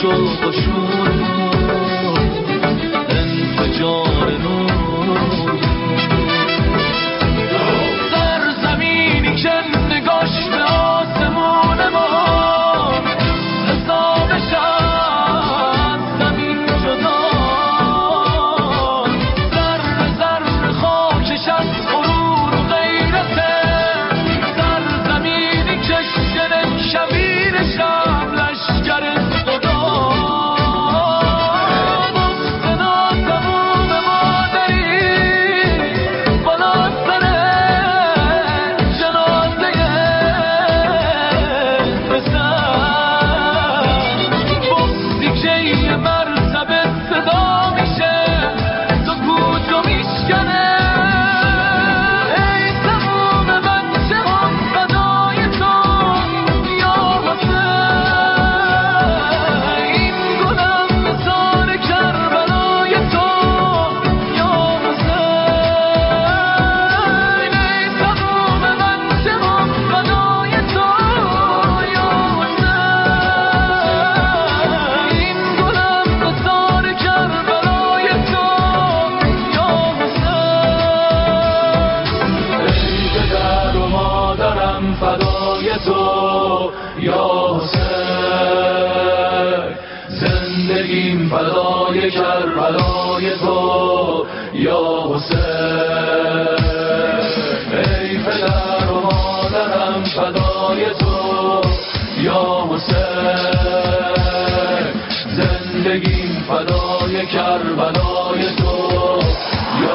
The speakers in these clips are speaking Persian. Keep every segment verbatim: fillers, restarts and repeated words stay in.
شوق و شور انفجار نور سرزمینی که نگاش به آسمون ما حسابش از زمین جدا ذره ذره خاکش از غرور و غیرته سرزمینی که شن شبیر شب لشگر خدا بغضنا تموم مادری بالا سر جنازه پسر بغضی که یه مرتبه صدا میشه سکوت و میشکنه ای تموم بچه هم فدای تو یا حسین این گلم مثال کربلای تو یا حسین ای تموم بچه هم فدای تو یا حسین این گلم مثال کربلای تو یا حسین ای پدر و مادرم فدای تو یا حسین زندگیم فدای کربلای تو یا حسین ای پدر و مادرم فدای تو یا حسین زندگیم فدای کربلای تو یا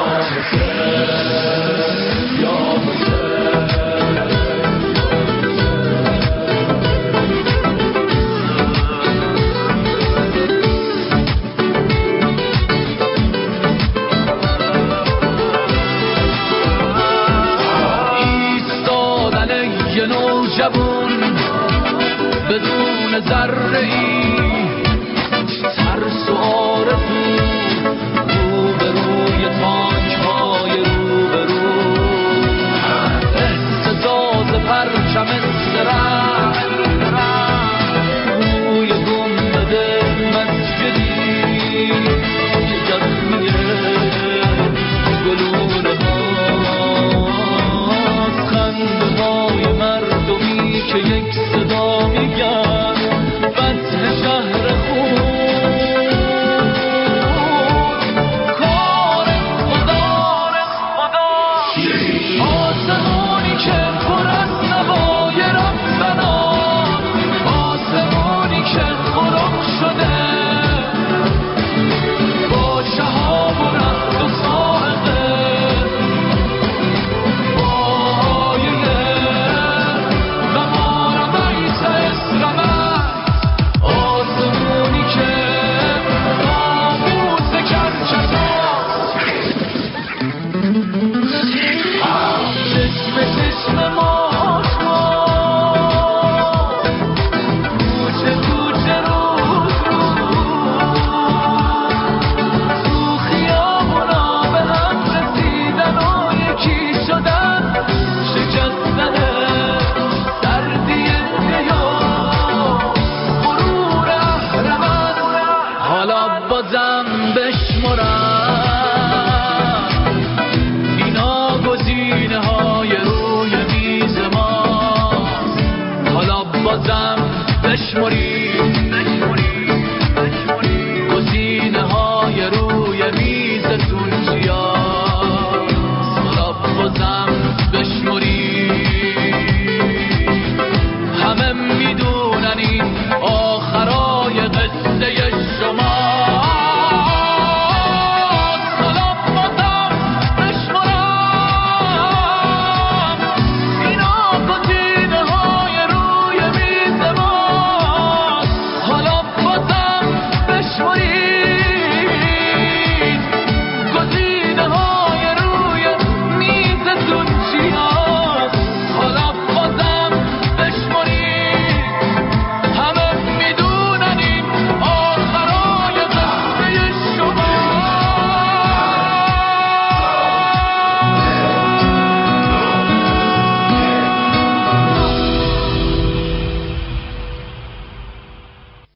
حسین یا حسین ایستادن یه نوجوان بدون ذره ای